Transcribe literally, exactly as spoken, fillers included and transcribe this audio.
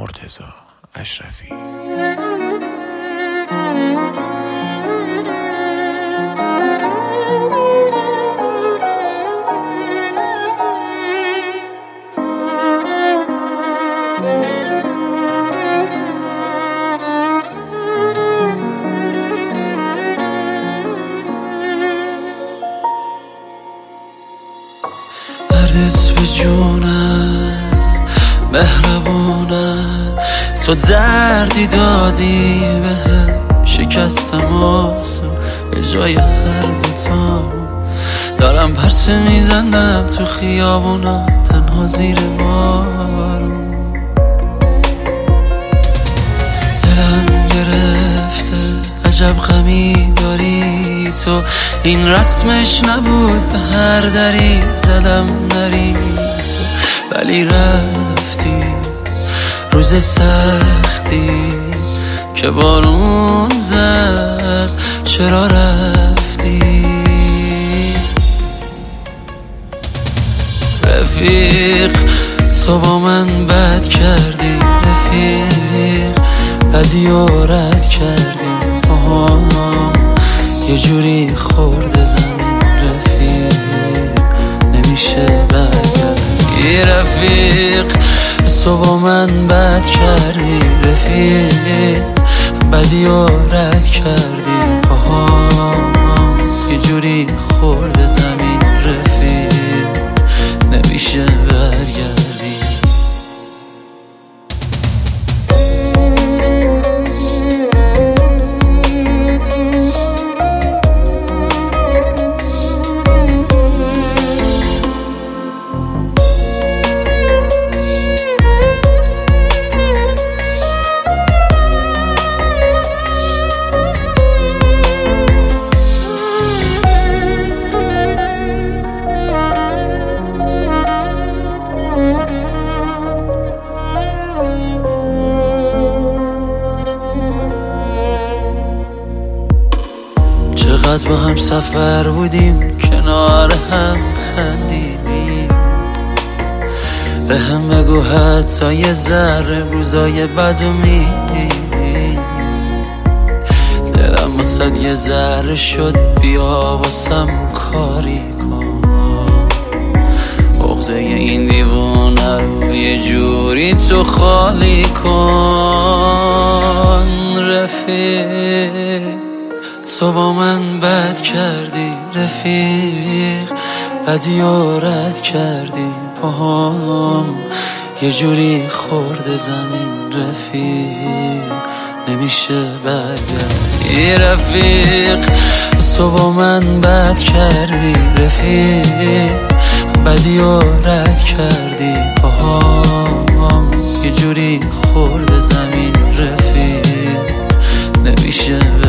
مرتضی اشرفی. دردت به جونم مهربونه، تو دردی دادی به شکستم آسو به جای هر دوتا. دارم پرسه میزنم تو خیابونا تنها زیر بارون. دلم گرفته عجب غمی داری تو، این رسمش نبود به هر دری زدم نری تو، ولی رفتی روز سختی که بارون زد. چرا رفتی رفیق؟ تو با من بد کردی رفیق، بدی و رد کردی آهام، یه جوری خورده زمین رفیق، نمیشه برگردی رفیق. تو با من بد کردی رفیق، بدی و رد کردی آهام، یه جوری خورده زمین رفیق، نمیشه برگردی. چقدر با هم سفر بودیم، کنار هم خندیدیم. به هم بگو حتی یه ذره روزای بدو میدیدیم. دلم واسد یه ذره شد، بیا واسم کاری کن. عقده این دیوونه رو یه جوری تو خالی کن رفیق. تو با من بد کردی رفیق، بدی و رد کردی پاهام، یه جوری خورده زمین رفیق، نمیشه برگردی رفیق. تو با من بد کردی رفیق، بدی و رد کردی پاهام، یه جوری خورده زمین رفیق، نمیشه برگردی.